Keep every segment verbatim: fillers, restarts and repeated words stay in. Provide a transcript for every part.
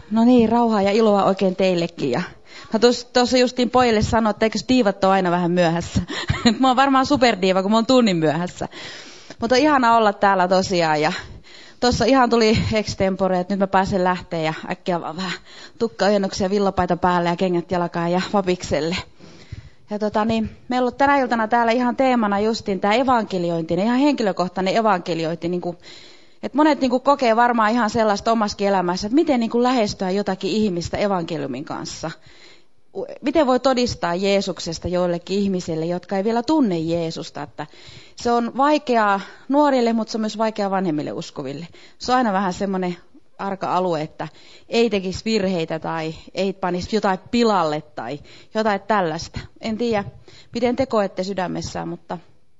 No niin, rauhaa ja iloa oikein teillekin. Ja mä tuossa justiin pojille sanoin, että eikö diivat ole aina vähän myöhässä. Mä oon varmaan superdiiva, kun mä oon tunnin myöhässä. Mutta on ihana olla täällä tosiaan. Ja tuossa ihan tuli extempore, että nyt mä pääsen lähteä ja äkkiä vaan vähän tukkaojennuksia, villapaita päälle ja kengät jalkaan ja vapikselle. Ja tota niin, meillä on tänä iltana täällä ihan teemana justiin tämä evankeliointi, ihan henkilökohtainen evankeliointi, niin kuin, että monet niin kuin kokee varmaan ihan sellaista omassakin elämässä, että miten niin kuin lähestyä jotakin ihmistä evankeliumin kanssa. Miten voi todistaa Jeesuksesta joillekin ihmisille, jotka ei vielä tunne Jeesusta. Että se on vaikeaa nuorille, mutta se on myös vaikeaa vanhemmille uskoville. Se on aina vähän semmoinen arka alue, että ei tekisi virheitä tai ei panisi jotain pilalle tai jotain tällaista. En tiedä, miten te koette sydämessään, mutta,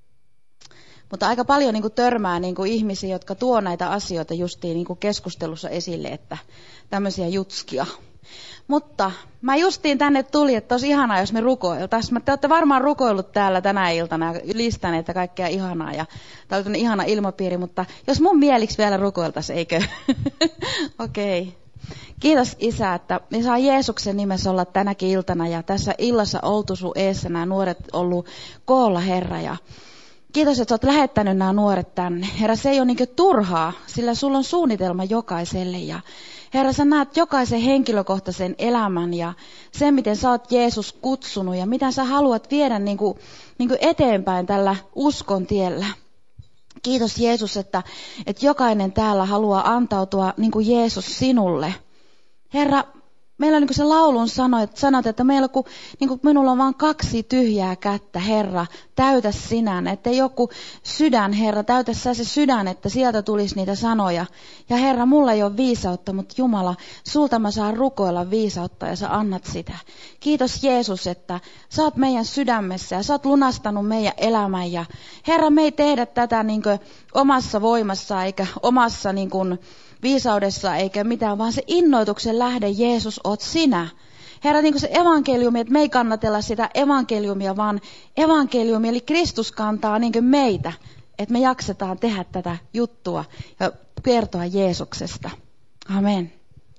mutta aika paljon niin kuin törmää niin kuin ihmisiä, jotka tuo näitä asioita justiin niin kuin keskustelussa esille, että tämmöisiä jutskia. Mutta mä justiin tänne tulin, että olisi ihanaa, jos me rukoiltaisiin. Te olette varmaan rukoillut täällä tänä iltana ja listanneet ja kaikkea ihanaa. Ja tää on ihana ilmapiiri, mutta jos mun mieliksi vielä rukoiltaisiin, eikö? Okei. Okay. Kiitos Isä, että me saa Jeesuksen nimessä olla tänäkin iltana. Ja tässä illassa oltu sun eessä nämä nuoret ollut koolla, Herra. Ja kiitos, että sä oot lähettänyt nämä nuoret tänne. Herra, se ei ole niin turhaa, sillä sulla on suunnitelma jokaiselle. Ja Herra, sä näet jokaisen henkilökohtaisen elämän ja sen, miten sä oot Jeesus kutsunut ja mitä sä haluat viedä niin kuin, niin kuin eteenpäin tällä uskon tiellä. Kiitos Jeesus, että, että jokainen täällä haluaa antautua niin kuin Jeesus sinulle. Herra, meillä on niin kuin se laulun sanot, sanot että meillä kun, niin kuin minulla on vain kaksi tyhjää kättä, Herra, täytä sinä, että joku sydän, Herra, täytä sä se sydän, että sieltä tulisi niitä sanoja. Ja Herra, mulla ei ole viisautta, mutta Jumala, sulta mä saan rukoilla viisautta ja sä annat sitä. Kiitos Jeesus, että sä oot meidän sydämessä ja sä oot lunastanut meidän elämän. Ja Herra, me ei tehdä tätä niin kuin omassa voimassa eikä omassa niin kuin viisaudessa eikä mitään, vaan se innoituksen lähde, Jeesus, oot sinä. Herra, niin kuin se evankeliumi, että me ei kannatella sitä evankeliumia, vaan evankeliumi, eli Kristus kantaa niin kuin meitä, että me jaksetaan tehdä tätä juttua ja kertoa Jeesuksesta. Amen.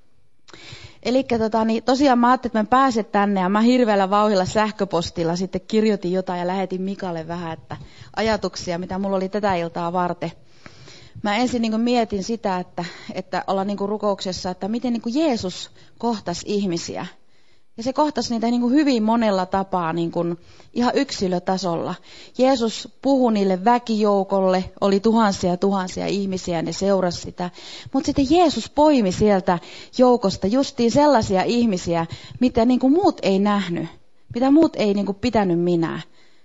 Eli tota, niin tosiaan mä ajattelin, että mä pääsen tänne ja mä hirveällä vauhdilla sähköpostilla sitten kirjoitin jotain ja lähetin Mikalle vähän että ajatuksia, mitä mulla oli tätä iltaa varten. Mä ensin niin kuin mietin sitä, että, että ollaan niin kuin rukouksessa, että miten niin kuin Jeesus kohtasi ihmisiä. Ja se kohtasi niitä niin kuin hyvin monella tapaa niin kuin ihan yksilötasolla. Jeesus puhui niille väkijoukolle, oli tuhansia ja tuhansia ihmisiä ja ne seurasi sitä. Mutta sitten Jeesus poimi sieltä joukosta justiin sellaisia ihmisiä, mitä niin kuin muut ei nähnyt, mitä muut ei niin kuin pitänyt minään.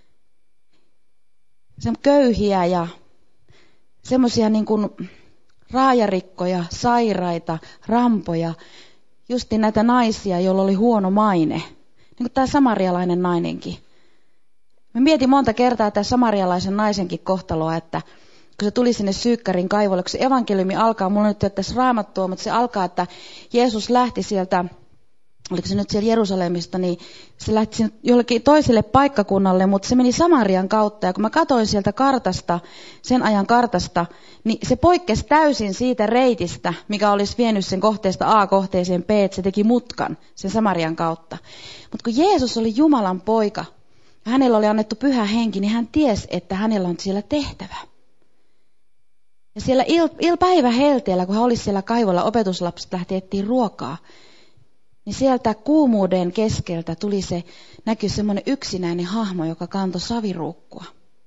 Se on köyhiä ja semmoisia niin kuin raajarikkoja, sairaita, rampoja, justiin näitä naisia, joilla oli huono maine. Niin kuin tämä samarialainen nainenkin. Mä mietin monta kertaa tämän samarialaisen naisenkin kohtaloa, että kun se tuli sinne Syykkärin kaivolle, kun se evankeliumi alkaa, mulla nyt ei ole tässä raamattua, mutta se alkaa, että Jeesus lähti sieltä, oliko se nyt siellä Jerusalemista, niin se lähti jollekin toiselle paikkakunnalle, mutta se meni Samarian kautta. Ja kun mä katsoin sieltä kartasta, sen ajan kartasta, niin se poikkesi täysin siitä reitistä, mikä olisi vienyt sen kohteesta A kohteeseen B, että se teki mutkan sen Samarian kautta. Mutta kun Jeesus oli Jumalan poika ja hänellä oli annettu pyhä henki, niin hän tiesi, että hänellä on siellä tehtävä. Ja siellä il, il päivähelteellä, kun hän oli siellä kaivolla, opetuslapset lähti etsiä ruokaa, niin sieltä kuumuuden keskeltä tuli se, näkyi semmoinen yksinäinen hahmo, joka kantoi saviruukkua.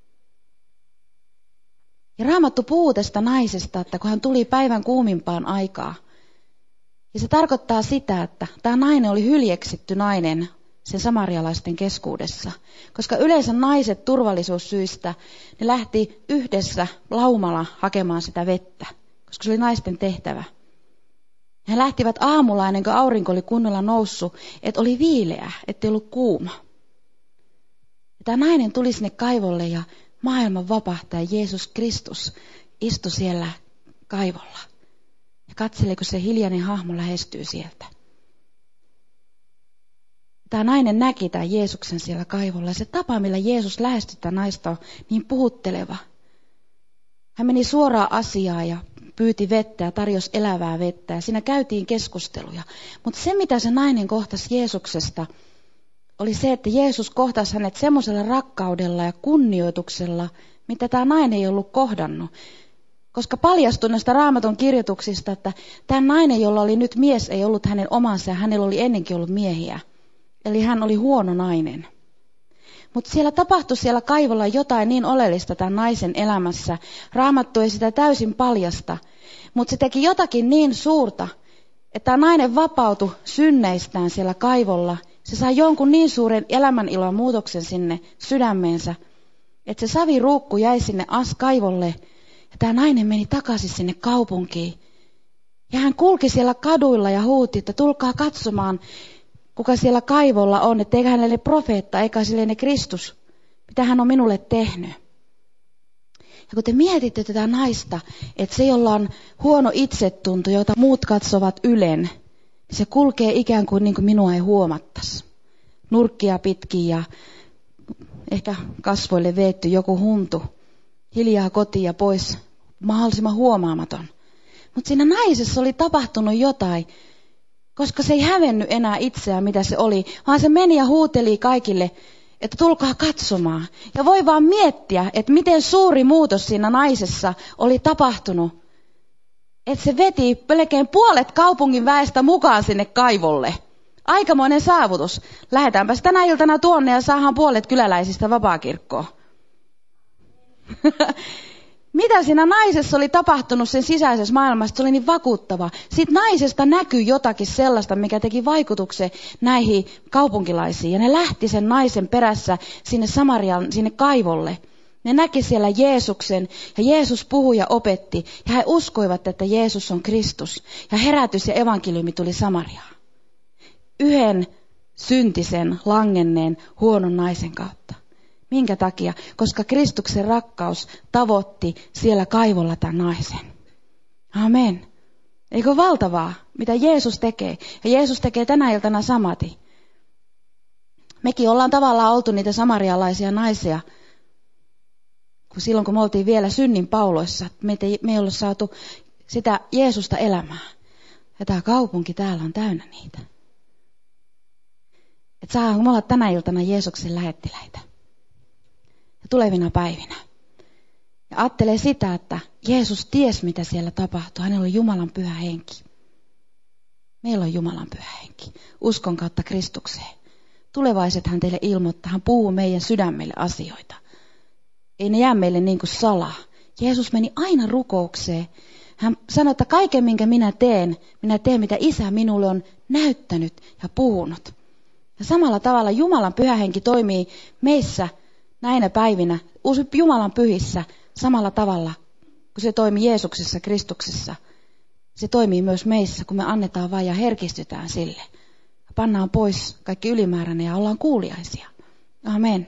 Ja Raamattu puhuu tästä naisesta, että kun hän tuli päivän kuumimpaan aikaan. Ja se tarkoittaa sitä, että tämä nainen oli hyljeksitty nainen sen samarialaisten keskuudessa. Koska yleensä naiset turvallisuussyistä, ne lähti yhdessä laumalla hakemaan sitä vettä, koska se oli naisten tehtävä. He lähtivät aamulla ennen kuin aurinko oli kunnolla noussut, että oli viileä, ettei ollut kuuma. Ja tämä nainen tuli sinne kaivolle ja maailman vapahtaja Jeesus Kristus istui siellä kaivolla. Ja katseli, kun se hiljainen hahmo lähestyy sieltä. Tämä nainen näki tämän Jeesuksen siellä kaivolla ja se tapa, millä Jeesus lähestyi tätä naista on niin puhutteleva. Hän meni suoraan asiaan ja pyyti vettä ja tarjosi elävää vettä ja siinä käytiin keskusteluja. Mutta se, mitä se nainen kohtasi Jeesuksesta, oli se, että Jeesus kohtasi hänet semmoisella rakkaudella ja kunnioituksella, mitä tämä nainen ei ollut kohdannut. Koska paljastui näistä Raamatun kirjoituksista, että tämä nainen, jolla oli nyt mies, ei ollut hänen omansa ja hänellä oli ennenkin ollut miehiä. Eli hän oli huono nainen. Mutta siellä tapahtui siellä kaivolla jotain niin oleellista tämän naisen elämässä. Raamattu ei sitä täysin paljasta, mutta se teki jotakin niin suurta, että tämä nainen vapautui synneistään siellä kaivolla. Se sai jonkun niin suuren elämänilon muutoksen sinne sydämeensä, että se saviruukku jäi sinne as kaivolle. Ja tämä nainen meni takaisin sinne kaupunkiin. Ja hän kulki siellä kaduilla ja huuti, että tulkaa katsomaan, kuka siellä kaivolla on, että eikä hänelle profeetta, eikä sille Kristus, mitä hän on minulle tehnyt. Ja kun te mietitte tätä naista, että se, jolla on huono itsetunto, jota muut katsovat ylen, niin se kulkee ikään kuin, niin kuin minua ei huomattaisi. Nurkkia pitkin ja ehkä kasvoille veetty joku huntu. Hiljaa kotiin ja pois, mahdollisimman huomaamaton. Mutta siinä naisessa oli tapahtunut jotain, koska se ei hävennyt enää itseään, mitä se oli, vaan se meni ja huuteli kaikille, että tulkaa katsomaan. Ja voi vaan miettiä, että miten suuri muutos siinä naisessa oli tapahtunut. Että se veti melkein puolet kaupungin väestä mukaan sinne kaivolle. Aikamoinen saavutus. Lähdetäänpäs tänä iltana tuonne ja saadaan puolet kyläläisistä vapaakirkkoon. Mitä siinä naisessa oli tapahtunut sen sisäisessä maailmassa, se oli niin vakuuttava. Siitä naisesta näkyi jotakin sellaista, mikä teki vaikutuksen näihin kaupunkilaisiin. Ja ne lähti sen naisen perässä sinne Samarian, sinne kaivolle. Ne näki siellä Jeesuksen ja Jeesus puhui ja opetti. Ja he uskoivat, että Jeesus on Kristus. Ja herätys ja evankeliumi tuli Samariaan. Yhden syntisen, langenneen, huonon naisen kautta. Minkä takia? Koska Kristuksen rakkaus tavoitti siellä kaivolla tämän naisen. Amen. Eikö valtavaa, mitä Jeesus tekee? Ja Jeesus tekee tänä iltana samati. Mekin ollaan tavallaan oltu niitä samarialaisia naisia, kun silloin kun me oltiin vielä synnin pauloissa. Meitä ei, me ei ollut saatu sitä Jeesusta elämää. Ja tämä kaupunki täällä on täynnä niitä. Että saadaanko me olla tänä iltana Jeesuksen lähettiläitä? Tulevina päivinä. Ja ajattelee sitä, että Jeesus ties, mitä siellä tapahtuu. Hänellä on Jumalan pyhä henki. Meillä on Jumalan pyhä henki. Uskon kautta Kristukseen. Tulevaiset hän teille ilmoittaa. Hän puhuu meidän sydämelle asioita. Ei ne jää meille niin kuin salaa. Jeesus meni aina rukoukseen. Hän sanoi, että kaiken minkä minä teen, minä teen mitä Isä minulle on näyttänyt ja puhunut. Ja samalla tavalla Jumalan pyhä henki toimii meissä näinä päivinä, Jumalan pyhissä, samalla tavalla, kun se toimii Jeesuksessa, Kristuksessa. Se toimii myös meissä, kun me annetaan vain ja herkistytään sille. Pannaan pois kaikki ylimääräinen ja ollaan kuuliaisia. Amen.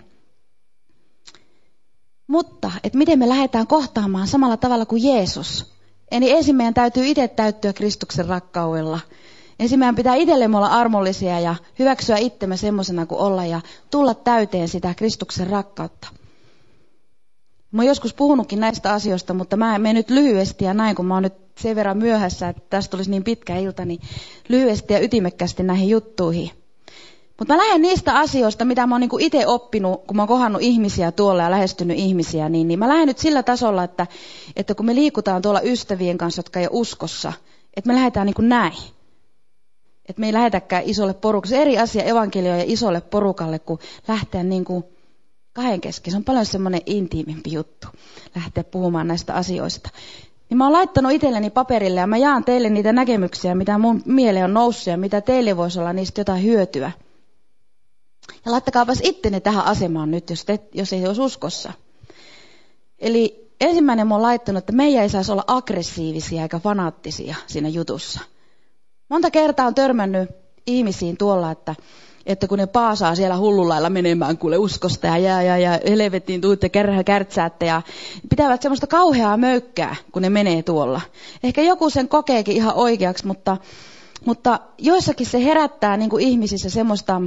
Mutta, että miten me lähdetään kohtaamaan samalla tavalla kuin Jeesus. Eli ensin meidän täytyy itse täyttyä Kristuksen rakkaudella. Ensin meidän pitää itsellemme olla armollisia ja hyväksyä itsemme semmoisena kuin olla ja tulla täyteen sitä Kristuksen rakkautta. Mä oon joskus puhunutkin näistä asioista, mutta mä menen nyt lyhyesti ja näin, kun mä oon nyt sen verran myöhässä, että tästä tulisi niin pitkä ilta, niin lyhyesti ja ytimekkästi näihin juttuihin. Mutta mä lähden niistä asioista, mitä mä oon niinku itse oppinut, kun mä oon kohdannut ihmisiä tuolla ja lähestynyt ihmisiä, niin, niin mä lähden nyt sillä tasolla, että, että kun me liikutaan tuolla ystävien kanssa, jotka ei ole uskossa, että me lähdetään niin kuin näin. Että me ei lähetäkään isolle porukalle. Se eri asia evankelioon ja isolle porukalle, kun lähteä niin kuin kahden kesken. Se on paljon semmoinen intiimimpi juttu, lähteä puhumaan näistä asioista. Niin mä oon laittanut itselleni paperille ja mä jaan teille niitä näkemyksiä, mitä mun mieleen on noussut ja mitä teille voisi olla niistä jotain hyötyä. Ja laittakaapas ittenne tähän asemaan nyt, jos, te, jos ei olisi uskossa. Eli ensimmäinen mä oon laittanut, että meidän ei saisi olla aggressiivisia eikä fanaattisia siinä jutussa. Monta kertaa on törmännyt ihmisiin tuolla, että, että kun ne paasaa siellä hullulailla menemään kuule uskosta ja ja, ja, ja helvettiin tuutte kärhä kärtsäätte ja pitävät semmoista kauheaa möykkää, kun ne menee tuolla. Ehkä joku sen kokeekin ihan oikeaksi, mutta, mutta joissakin se herättää niin kuin ihmisissä semmoista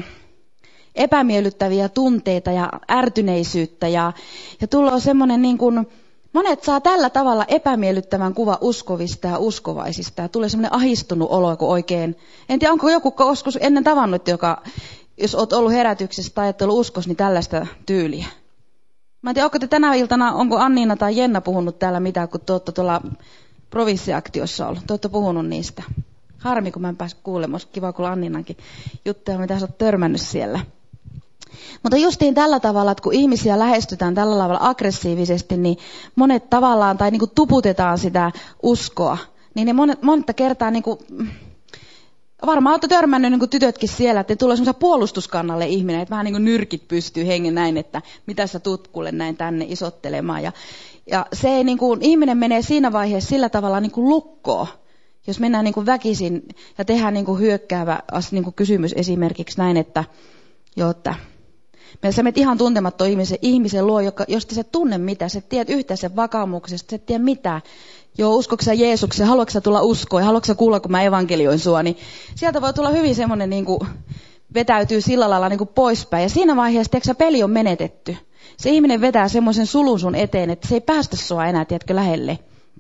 epämiellyttäviä tunteita ja ärtyneisyyttä ja, ja tulee semmoinen niin kuin Monet saa tällä tavalla epämiellyttävän kuva uskovista ja uskovaisista ja tulee semmoinen ahistunut olo, kun oikein. En tiedä, onko joku joskus ennen tavannut, joka, jos olet ollut herätyksessä tai et ollut uskos, niin tällaista tyyliä. Mä en tiedä, onko te tänä iltana, onko Anniina tai Jenna puhunut täällä mitään, kun te olette tuolla provinssiaktiossa ollut. Te olette puhunut niistä. Harmi, kun mä en päässyt kuulemaan. Olisi kiva kuulla Anniinankin juttuja, mitä sä oot törmännyt siellä. Mutta justiin tällä tavalla, että kun ihmisiä lähestytään tällä tavalla aggressiivisesti, niin monet tavallaan, tai niin kuin tuputetaan sitä uskoa, niin ne monet, monta kertaa, niin kuin, varmaan olette törmännyt niin kuin tytötkin siellä, että tulee semmoisen puolustuskannalle ihminen, että vähän niin kuin nyrkit pystyy hengen näin, että mitä sä tuut kuule näin tänne isottelemaan. Ja, ja se ei, niin kuin, ihminen menee siinä vaiheessa sillä tavalla niin kuin lukkoon, jos mennään niin kuin väkisin ja tehdään niin kuin hyökkäävä niin kuin kysymys esimerkiksi näin, että joo, että sä menet ihan tuntematon ihmisen, ihmisen luo, joka, josta sä tunne mitä, sä tiedät yhtään sen vakaumuksesta, sä et tiedä mitä. Joo, uskotko sä Jeesukseen, haluatko sä tulla uskoon ja haluatko sä kuulla, kun mä evankelioin sua, niin sieltä voi tulla hyvin semmoinen, niin kuin, vetäytyy sillä lailla niin kuin poispäin. Ja siinä vaiheessa, tiedätkö sä, peli on menetetty. Se ihminen vetää semmoisen sulun sun eteen, että se ei päästä sua enää, tiedätkö, lähelle.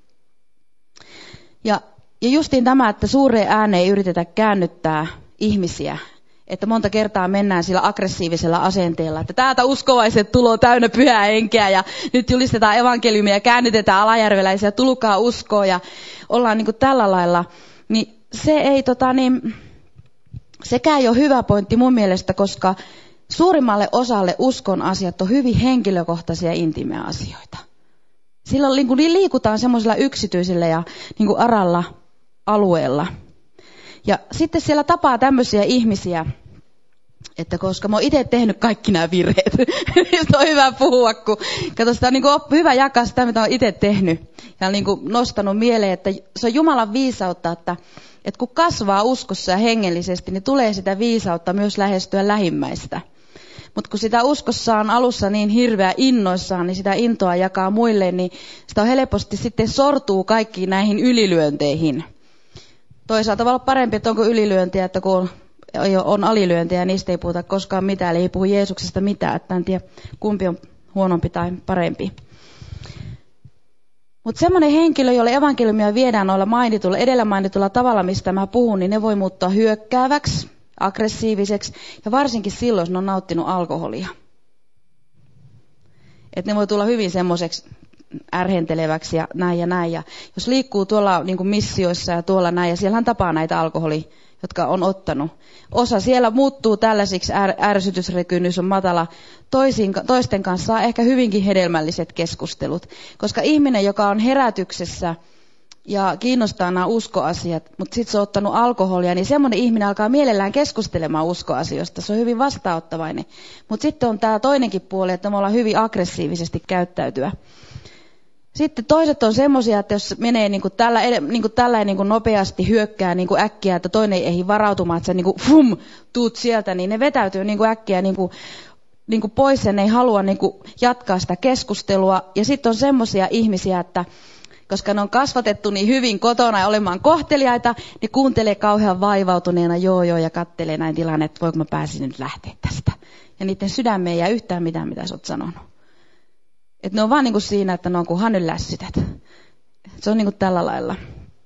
Ja, ja justiin tämä, että suureen ääneen ei yritetä käännyttää ihmisiä. Että monta kertaa mennään sillä aggressiivisella asenteella, että täältä uskovaiset tuloo täynnä pyhää henkeä ja nyt julistetaan evankeliumia ja käännytetään alajärveläisiä, tulkaa uskoon ja ollaan niin kuin tällä lailla. Niin se ei tota niin, sekään ei ole hyvä pointti mun mielestä, koska suurimmalle osalle uskon asiat on hyvin henkilökohtaisia ja intiimejä asioita. Silloin niin kuin liikutaan semmoisella yksityisellä ja niin kuin aralla alueella. Ja sitten siellä tapaa tämmöisiä ihmisiä, että koska mä oon itse tehnyt kaikki nämä virheet, niin on hyvä puhua, kun kato, sitä on niin kuin hyvä jakaa sitä, mitä oon itse tehnyt. Ja niin kuin nostanut mieleen, että se on Jumalan viisautta, että, että kun kasvaa uskossa ja hengellisesti, niin tulee sitä viisautta myös lähestyä lähimmäistä. Mutta kun sitä uskossa on alussa niin hirveä innoissaan, niin sitä intoa jakaa muille, niin sitä on helposti sitten sortuu kaikkiin näihin ylilyönteihin. Toisaalta voi olla parempi, että onko ylilyöntiä, että kun on alilyöntiä ja niistä ei puhuta koskaan mitään, eli ei puhu Jeesuksesta mitään, että en tiedä kumpi on huonompi tai parempi. Mutta semmoinen henkilö, jolle evankeliumia viedään noilla mainitulla, edellä mainitulla tavalla, mistä mä puhun, niin ne voi muuttua hyökkääväksi, aggressiiviseksi ja varsinkin silloin, jos ne on nauttinut alkoholia. Että ne voi tulla hyvin semmoiseksi ärhenteleväksi ja näin ja näin. Ja jos liikkuu tuolla niin kuin missioissa ja tuolla näin, ja siellähän tapaa näitä alkoholia, jotka on ottanut. Osa siellä muuttuu tällaisiksi, är, ärsytyskynnys on matala. Toisin, toisten kanssa saa ehkä hyvinkin hedelmälliset keskustelut. Koska ihminen, joka on herätyksessä ja kiinnostaa nämä uskoasiat, mutta sitten se on ottanut alkoholia, niin semmoinen ihminen alkaa mielellään keskustelemaan uskoasioista. Se on hyvin vastaanottavainen. Mutta sitten on tämä toinenkin puoli, että me ollaan hyvin aggressiivisesti käyttäytyä. Sitten toiset on semmoisia, että jos menee niin kuin tällä, niin kuin tällä niin kuin nopeasti hyökkää niin kuin äkkiä, että toinen ei ehdi varautumaan, että sä niin kuin fum, tuut sieltä, niin ne vetäytyy niin kuin äkkiä niin kuin, niin kuin pois ja ne ei halua niin kuin jatkaa sitä keskustelua. Ja sitten on semmoisia ihmisiä, että koska ne on kasvatettu niin hyvin kotona ja olemaan kohteliaita, ne kuuntelee kauhean vaivautuneena joo joo ja kattelee näin tilanne, että voiko mä pääsin nyt lähteä tästä. Ja niiden sydämeen ei jää yhtään mitään, mitä sä oot sanonut. Että ne on vaan niin kuin siinä, että ne on kuin hanynlässytät. Se on niin kuin tällä lailla.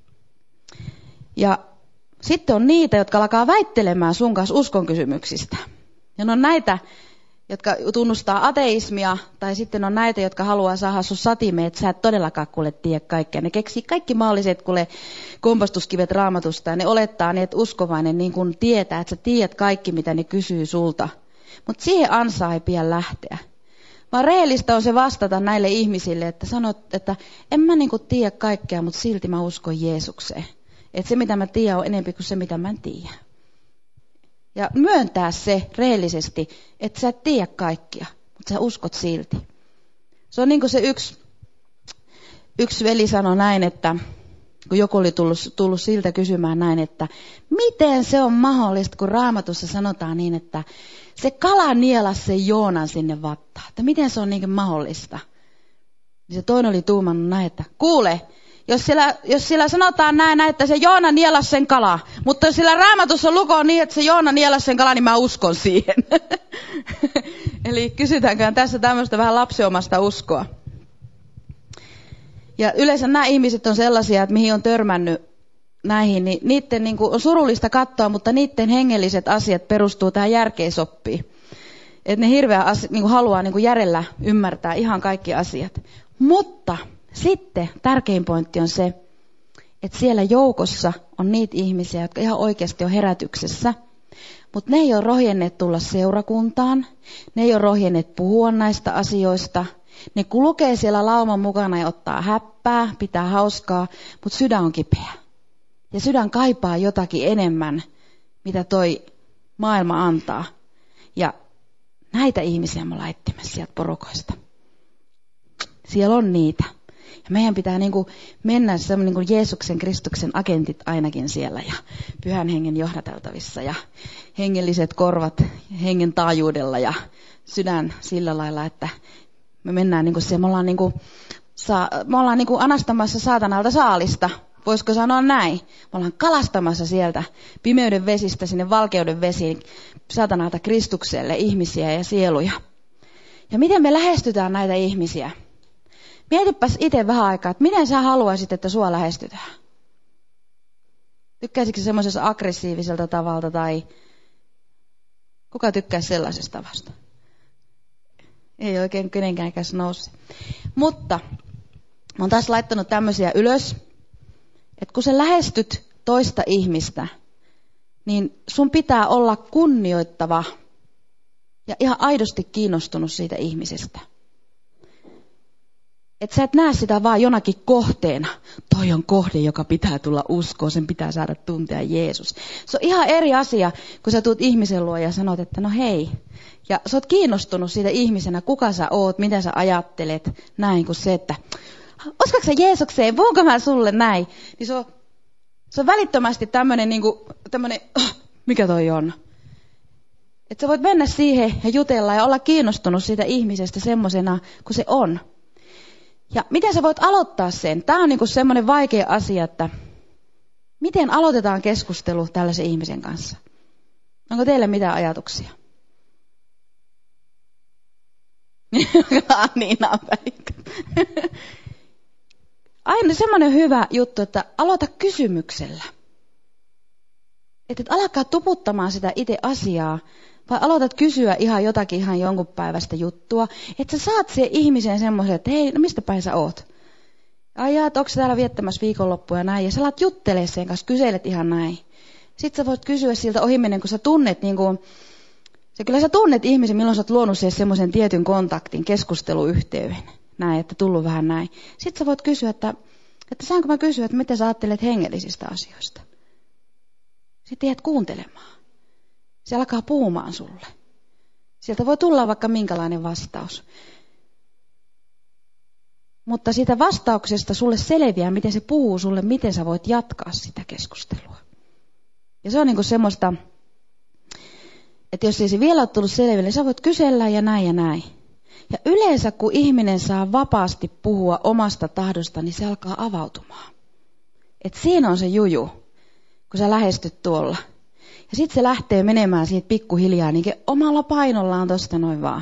Ja sitten on niitä, jotka alkaa väittelemään sun kanssa uskon kysymyksistä. Ja ne on näitä, jotka tunnustaa ateismia, tai sitten on näitä, jotka haluaa saada sun satimeen, että sä et todellakaan kuule tiedä kaikkea. Ne keksii kaikki mahdolliset kuule kompastuskivet Raamatusta, ja ne olettaa niin, että uskovainen niin kuin tietää, että sä tiedät kaikki, mitä ne kysyy sulta. Mutta siihen ansaan ei pian lähteä. Vaan rehellistä on se vastata näille ihmisille, että sanot, että en mä niinku tiedä kaikkea, mutta silti mä uskon Jeesukseen. Että se mitä mä tiedän on enemmän kuin se mitä mä en tiedä. Ja myöntää se rehellisesti, että sä et tiedä kaikkia, mutta sä uskot silti. Se on niin kuin se yksi, yksi veli sanoi näin, että kun joku oli tullut, tullut siltä kysymään näin, että miten se on mahdollista, kun Raamatussa sanotaan niin, että se kala nielas sen Joonan sinne vattaan. Että miten se on niin mahdollista? Niin se toinen oli tuumannut näin, että kuule, jos siellä, jos siellä sanotaan näin, että se Joona nielas sen kala, mutta jos siellä Raamatussa lukoo niin, että se Joona nielas sen kala, niin mä uskon siihen. Eli kysytäänkään tässä tämmöistä vähän lapsiomasta uskoa. Ja yleensä nämä ihmiset on sellaisia, että mihin on törmännyt näihin, niin niiden niin kuin on surullista katsoa, mutta niiden hengelliset asiat perustuu tähän järkeisoppiin. Että ne hirveän asia, niin kuin haluaa niin kuin järjellä ymmärtää ihan kaikki asiat. Mutta sitten tärkein pointti on se, että siellä joukossa on niitä ihmisiä, jotka ihan oikeasti on herätyksessä. Mutta ne ei ole rohjenneet tulla seurakuntaan, ne ei ole rohjenneet puhua näistä asioista. Ne kulkee siellä lauman mukana ja ottaa häppää, pitää hauskaa, mutta sydän on kipeä. Ja sydän kaipaa jotakin enemmän, mitä toi maailma antaa. Ja näitä ihmisiä me ollaan etsimässä sieltä porukoista. Siellä on niitä. Ja meidän pitää niin kuin mennä semmoinen niin kuin Jeesuksen Kristuksen agentit ainakin siellä ja Pyhän Hengen johdateltavissa ja hengelliset korvat hengen taajuudella ja sydän sillä lailla, että me mennään niin kuin siellä, me ollaan, niin kuin, saa, me ollaan niin kuin anastamassa saatanalta saalista. Voisiko sanoa näin? Me ollaan kalastamassa sieltä pimeyden vesistä sinne valkeuden vesiin saatanalta Kristukselle ihmisiä ja sieluja. Ja miten me lähestytään näitä ihmisiä? Mietipäs itse vähän aikaa, että miten sä haluaisit, että sua lähestytään? Tykkäisikö semmoisessa aggressiiviselta tavalta tai kuka tykkäisi sellaisesta tavasta? Ei oikein kenenkään käs nousi. Mutta mä oon taas laittanut tämmöisiä ylös, että kun sä lähestyt toista ihmistä, niin sun pitää olla kunnioittava ja ihan aidosti kiinnostunut siitä ihmisestä. Että sä et näe sitä vaan jonakin kohteena. Toi on kohde, joka pitää tulla uskoon, sen pitää saada tuntea Jeesus. Se on ihan eri asia, kun sä tuut ihmisen luo ja sanot, että no hei. Ja sä oot kiinnostunut siitä ihmisenä, kuka sä oot, mitä sä ajattelet, näin kuin se, että uskotko sä Jeesukseen, puhunko mä sulle näin? Niin se on, se on välittömästi tämmönen, niin kuin, tämmönen, oh, mikä toi on? Että sä voit mennä siihen ja jutella ja olla kiinnostunut siitä ihmisestä semmosena kuin se on. Ja miten sä voit aloittaa sen? Tämä on niinku semmoinen vaikea asia, että miten aloitetaan keskustelu tällaisen ihmisen kanssa? Onko teille mitään ajatuksia? Niina Aina semmoinen hyvä juttu, että aloita kysymyksellä. Että et alkaa tuputtamaan sitä itse asiaa, vai aloitat kysyä ihan jotakin ihan jonkun päivästä juttua, että sä saat siihen ihmiseen semmoisen, että hei, no mistä päin sä oot? Ai jaa, että onko sä täällä viettämässä viikonloppua ja näin, ja sä alat juttelee sen kanssa, kyselet ihan näin. Sitten sä voit kysyä siltä ohimennen, kun sä tunnet, niin kuin, sä kyllä sä tunnet ihmisen, milloin sä oot luonut siihen semmoisen tietyn kontaktin, keskusteluyhteyden, näin, että tullut vähän näin. Sitten sä voit kysyä, että, että saanko mä kysyä, että mitä sä ajattelet hengellisistä asioista? Sitten jäät kuuntelemaan. Se alkaa puhumaan sulle. Sieltä voi tulla vaikka minkälainen vastaus. Mutta siitä vastauksesta sulle selviää, miten se puhuu sulle, miten sä voit jatkaa sitä keskustelua. Ja se on niinku semmoista, että jos ei se vielä ole tullut selville, niin sä voit kysellä ja näin ja näin. Ja yleensä kun ihminen saa vapaasti puhua omasta tahdosta, niin se alkaa avautumaan. Et siinä on se juju, kun sä lähestyt tuolla. Ja sitten se lähtee menemään siitä pikkuhiljaa niin omalla painollaan tosta noin vaan.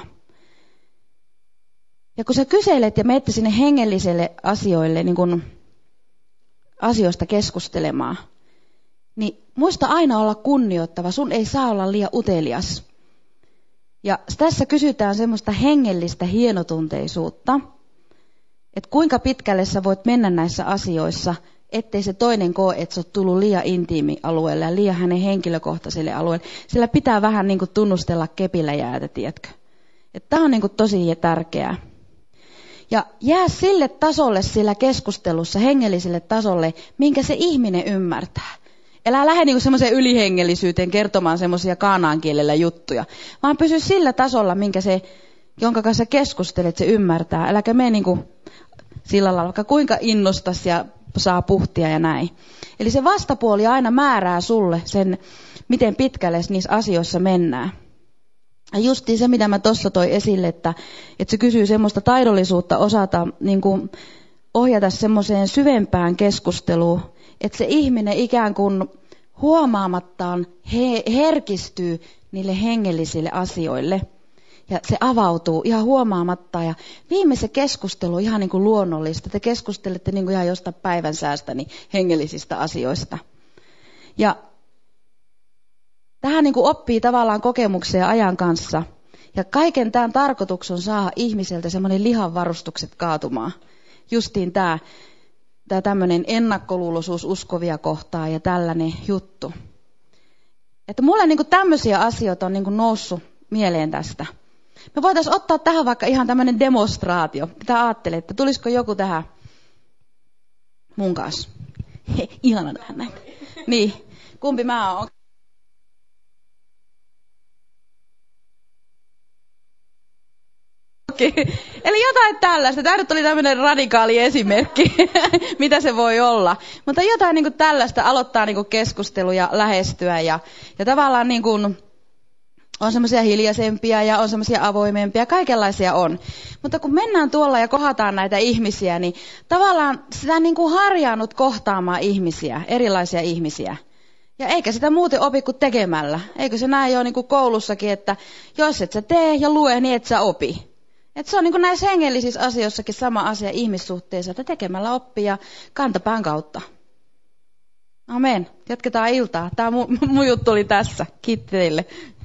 Ja kun sä kyselet ja menette sinne hengelliselle asioille, niin kun asioista keskustelemaan, niin muista aina olla kunnioittava. Sun ei saa olla liian utelias. Ja tässä kysytään semmoista hengellistä hienotunteisuutta, että kuinka pitkälle sä voit mennä näissä asioissa, ettei se toinen koe, että sä oot tullut liian intiimi alueelle ja liian hänen henkilökohtaiselle alueelle. Sillä pitää vähän niin kuin tunnustella kepillä jäätä, tiedätkö? Tämä on niin kuin tosi tärkeää. Ja jää sille tasolle sillä keskustelussa, hengelliselle tasolle, minkä se ihminen ymmärtää. Älä lähde niin semmoiseen ylihengellisyyteen kertomaan semmoisia kaanaan kielellä juttuja, vaan pysy sillä tasolla, minkä se, jonka kanssa keskustelet, se ymmärtää. Äläkä mene niin kuin sillä lailla, vaikka kuinka innostas ja saa puhtia ja näin. Eli se vastapuoli aina määrää sulle sen, miten pitkälle niissä asioissa mennään. Ja justiin se, mitä mä tuossa toi esille, että, että se kysyy semmoista taidollisuutta osata niin kuin ohjata semmoiseen syvempään keskusteluun, että se ihminen ikään kuin huomaamattaan he, herkistyy niille hengellisille asioille. Ja se avautuu ihan huomaamatta. Ja viimeisen keskustelu on ihan niin kuin luonnollista. Te keskustelette niin kuin ihan jostain päivänsäästä, niin hengellisistä asioista. Ja tähän niin kuin oppii tavallaan kokemuksia ajan kanssa. Ja kaiken tämän tarkoitus on saada ihmiseltä semmoinen lihanvarustukset kaatumaan. Justiin tämä, tämä tämmöinen ennakkoluuloisuus uskovia kohtaan ja tällainen juttu. Että mulle niin kuin tämmöisiä asioita on niin kuin noussut mieleen tästä. Me voitaisiin ottaa tähän vaikka ihan tämmöinen demonstraatio. Mitä ajattelette? Tulisiko joku tähän mun kanssa? He, ihana nähdä näin. Niin, kumpi mä oon? Eli jotain tällaista. Tämä nyt oli tämmöinen radikaali esimerkki, mitä se voi olla. Mutta jotain niin kuin tällaista aloittaa niin kuin keskusteluja, lähestyä ja, ja tavallaan niin kuin on semmoisia hiljaisempia ja on semmoisia avoimempia, kaikenlaisia on. Mutta kun mennään tuolla ja kohdataan näitä ihmisiä, niin tavallaan sitä niin kuin harjaannut kohtaamaan ihmisiä, erilaisia ihmisiä. Ja eikä sitä muuten opi kuin tekemällä. Eikö se näin ole niin kuin koulussakin, että jos et sä tee ja lue, niin et sä opi. Et se on niin kuin näissä hengellisissä asioissakin sama asia ihmissuhteissa, että tekemällä oppii ja kantapään kautta. Amen. Jatketaan iltaa. Tämä mun, mun juttu oli tässä. Kiitti teille.